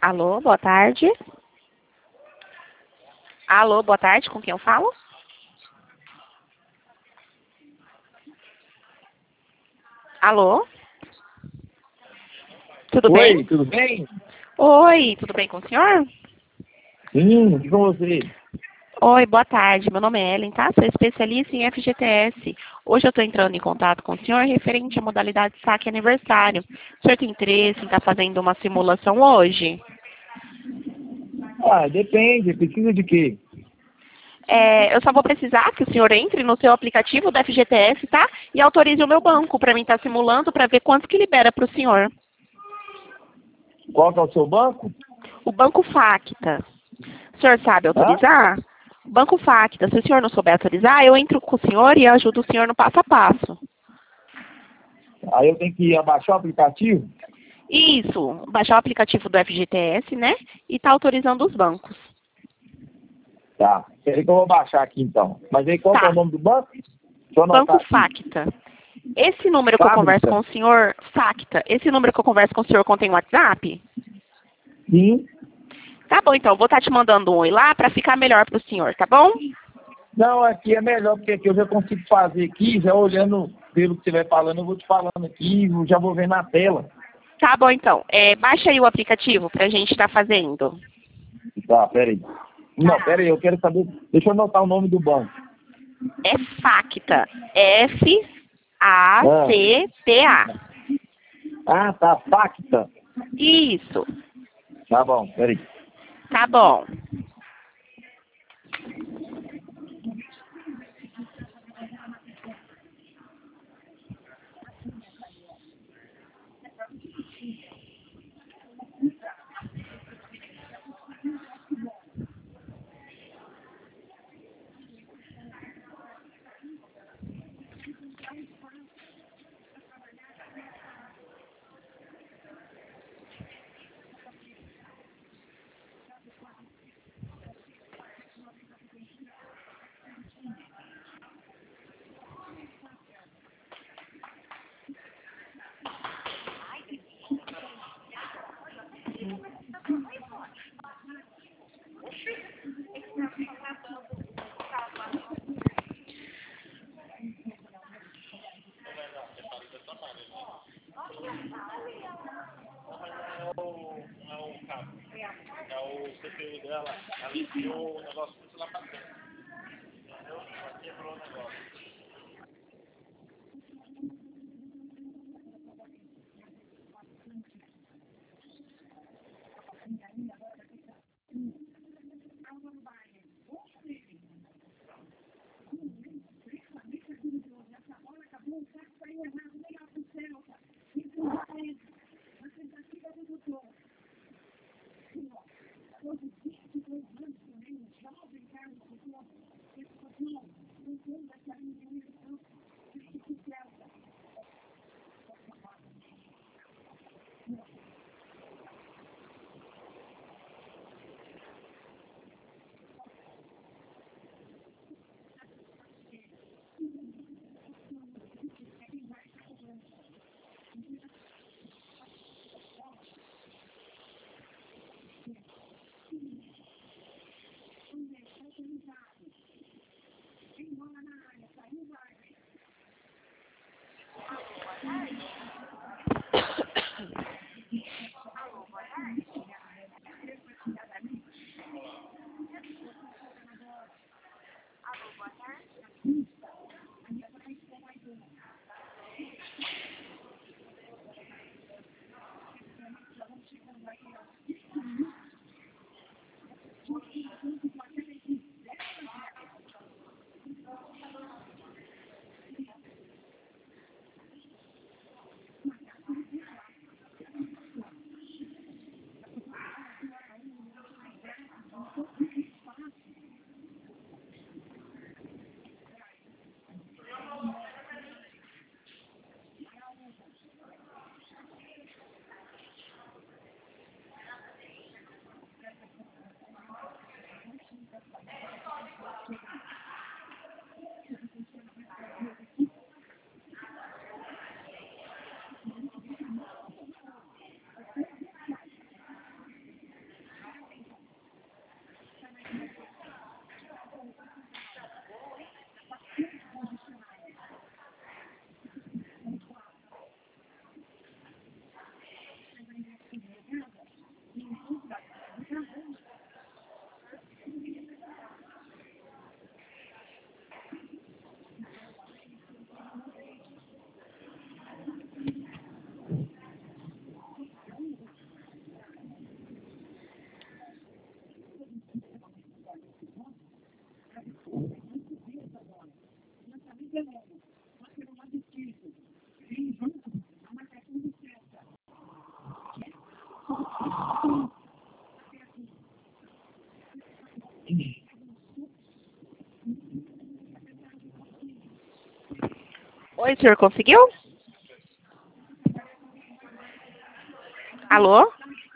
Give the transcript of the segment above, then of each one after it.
Alô, boa tarde. Alô, boa tarde, com quem eu falo? Alô? Tudo bem? Oi, tudo bem? Oi, tudo bem com o senhor? Sim, e com você? Oi, boa tarde. Meu nome é Ellen, tá? Sou especialista em FGTS. Hoje eu estou entrando em contato com o senhor referente à modalidade saque aniversário. O senhor tem interesse em estar fazendo uma simulação hoje? Ah, depende, precisa de quê? Eu só vou precisar que o senhor entre no seu aplicativo da FGTS, tá? E autorize o meu banco para mim estar simulando para ver quanto que libera para o senhor. Qual que é o seu banco? O Banco Facta. O senhor sabe Hã? autorizar? Banco Facta. Se o senhor não souber autorizar, eu entro com o senhor e ajudo o senhor no passo a passo. Aí eu tenho que abaixar o aplicativo? Isso. Baixar o aplicativo do FGTS, né? E tá autorizando os bancos. Tá, peraí que eu vou baixar aqui então. Mas aí qual que é o Tá. nome do banco? Deixa eu anotar Banco aqui. Facta. Esse número que eu converso Fábrica? com o senhor, Facta, esse número que eu converso com o senhor contém WhatsApp? Sim. Tá bom, então. Vou estar te mandando um oi lá para ficar melhor para o senhor, tá bom? Não, aqui é melhor, porque aqui eu já consigo fazer aqui, já olhando pelo que você vai falando, eu vou te falando aqui, eu já vou ver na tela. Tá bom, então. Baixa aí o aplicativo pra gente estar fazendo. Tá, peraí. Não, Tá. peraí, eu quero saber, deixa eu anotar o nome do banco. É Facta. F-A-C-T-A. Tá, Facta. Isso. Tá bom, peraí. Tá bom. Oi, senhor, conseguiu? Alô?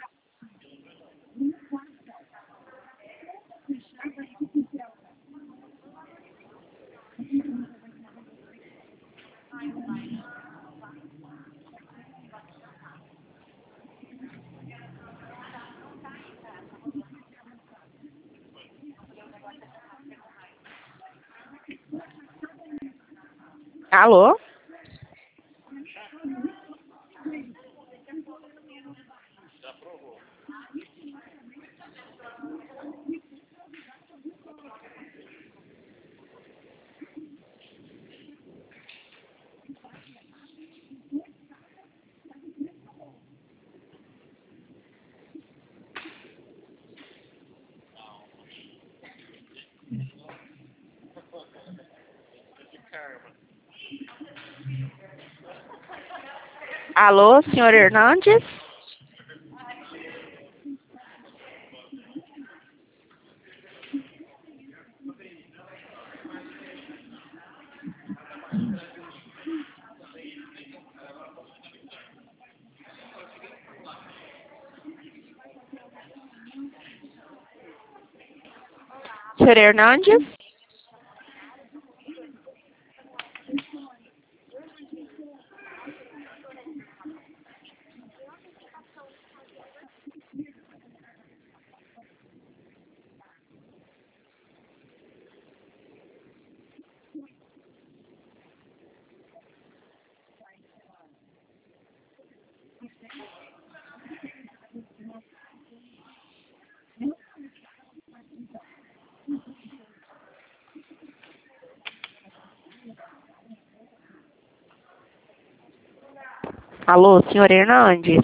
Alô? Alô, senhor Hernandes? Senhor Hernandes? Alô, senhor Hernandes?